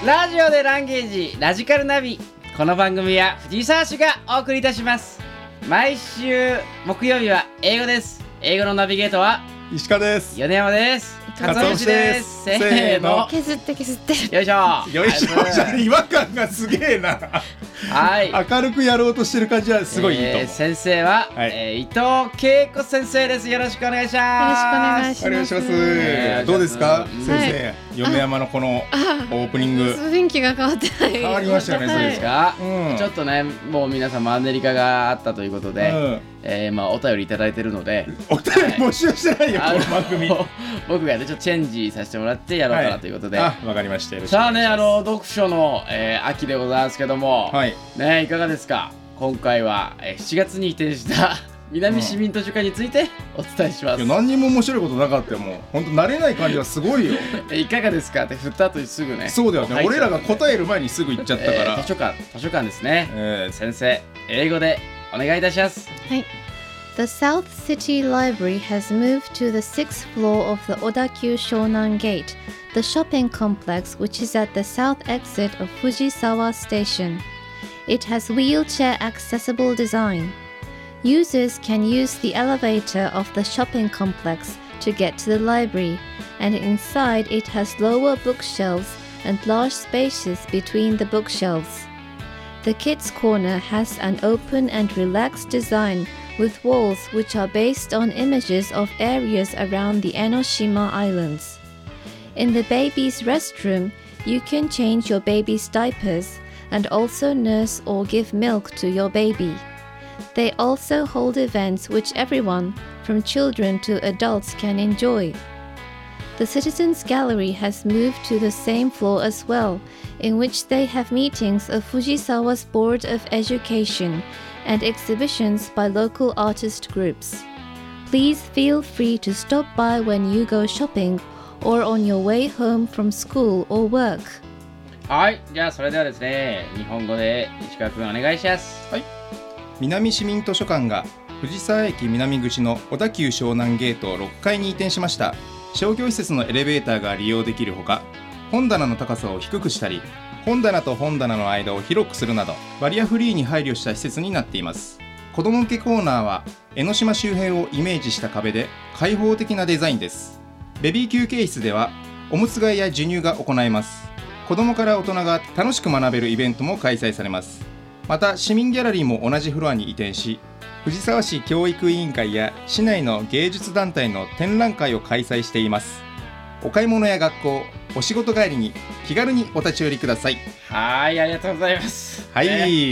ラジオでランゲージラジカルナビ。この番組は藤沢市がお送りいたします。毎週木曜日は英語です。英語のナビゲートは石川です。 米山です。 かつお節です。 せーの、 削ってよいしょよいしょじゃ違和感がすげえな。 はい、 明るくやろうとしてる感じはすごいいいと思う。 先生は、伊藤恵子先生です。よろしくお願いします。 お願いします。どうですか、先生、米山のこのオープニング。 雰囲気が変わってない。 変わりましたよね。そうですか、ちょっとね、もう皆さんマンネリ化があったということで、お便りいただいてるので、 お便り募集してないよ、この番組。 僕がねちょっとチェンジさせてもらってやろうかなということで、 わかりました。 さあね、読書の、秋でございますけども、ね、いかがですか。今回は、7月に移転した南市民図書館についてお伝えします。 何にも面白いことなかったよ。もう本当慣れない感じはすごいよ。 いかがですかって振った後にすぐね。 そうだよね、俺らが答える前にすぐ行っちゃったから、 図書館ですね、先生、英語でお願いいたします。 はい。The South City Library has moved to the 6th floor of the Odakyu Shonan Gate, the shopping complex which is at the south exit of Fujisawa Station. It has wheelchair accessible design. Users can use the elevator of the shopping complex to get to the library, and inside it has lower bookshelves and large spaces between the bookshelves. The kids' corner has an open and relaxed design with walls which are based on images of areas around the Enoshima Islands. In the baby's restroom, you can change your baby's diapers and also nurse or give milk to your baby. They also hold events which everyone, from children to adults, can enjoy. The Citizens Gallery has moved to the same floor as well, in which they have meetings of Fujisawa's Board of Education and exhibitions by local artist groups. Please feel free to stop by when you go shopping or on your way home from school or work. はい、じゃあそれではですね、日本語で石川くんお願いします。 はい。南市民図書館が藤沢駅南口の小田急湘南ゲート6階に移転しました。商業施設のエレベーターが利用できるほか、本棚の高さを低くしたり、本棚と本棚の間を広くするなどバリアフリーに配慮した施設になっています。子ども向けコーナーは江ノ島周辺をイメージした壁で開放的なデザインです。ベビー休憩室ではおむつ替えや授乳が行えます。子どもから大人が楽しく学べるイベントも開催されます。また市民ギャラリーも同じフロアに移転し、藤沢市教育委員会や市内の芸術団体の展覧会を開催しています。お買い物や学校、お仕事帰りに気軽にお立ち寄りください。 はい、ありがとうございます。 はい、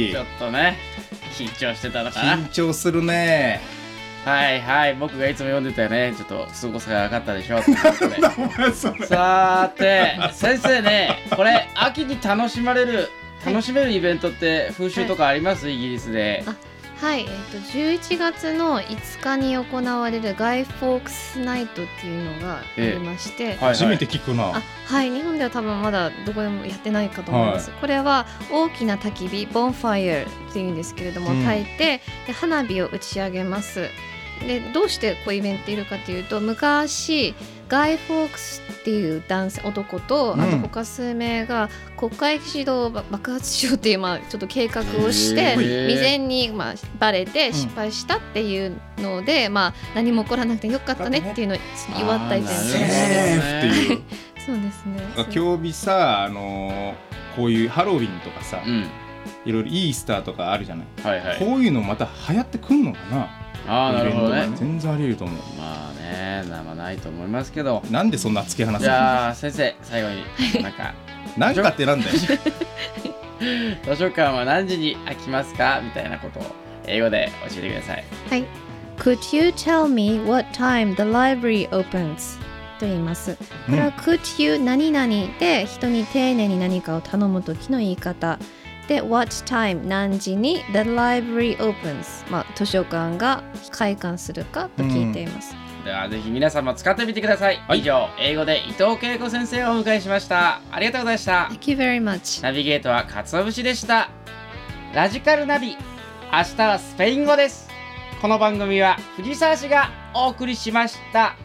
ちょっとね緊張してたのかな。 緊張するね。 はいはい、僕がいつも読んでたよね、ちょっと凄さが分かったでしょということでさて先生ね、これ秋に楽しめるイベントって風習とかあります？イギリスで。 はい、11月の5日に行われるガイ・フォークスナイトっていうのがありまして、 初めて聞くな。 はい、日本では多分まだどこでもやってないかと思います。これは大きな焚き火、ボンファイアっていうんですけれども、焚いてで花火を打ち上げます。でどうしてこういうイベントいるかというと、昔ガイ・フォークスっていう男と、あと他数名が国会議事堂を爆発しようっていう、ちょっと計画をして未然にバレて失敗したっていうので、何も起こらなくてよかったねっていうのを祝ったイベントですね。そうですね。 今日さ、こういうハロウィンとかさ、いろいろイースターとかあるじゃない、こういうのまた流行ってくんのかな。 なるほどね。 全然あり得ると思う。 ないと思いますけど。 なんでそんな突き放すの？ じゃあ先生、最後になんかってなんだよ。 図書館は何時に開きますかみたいなことを英語で教えてください。 はい。Could you tell me what time the library opens? と言います。これは Could you 何々で人に丁寧に何かを頼むときの言い方で、 What time 何時に The library opens、図書館が開館するかと聞いています。 ではぜひ皆さんも使ってみてください。以上、英語で伊藤恵子先生をお迎えしました。ありがとうございました。 Thank you very much。 ナビゲートは鰹節でした。ラジカルナビ、明日はスペイン語です。この番組は藤沢市がお送りしました。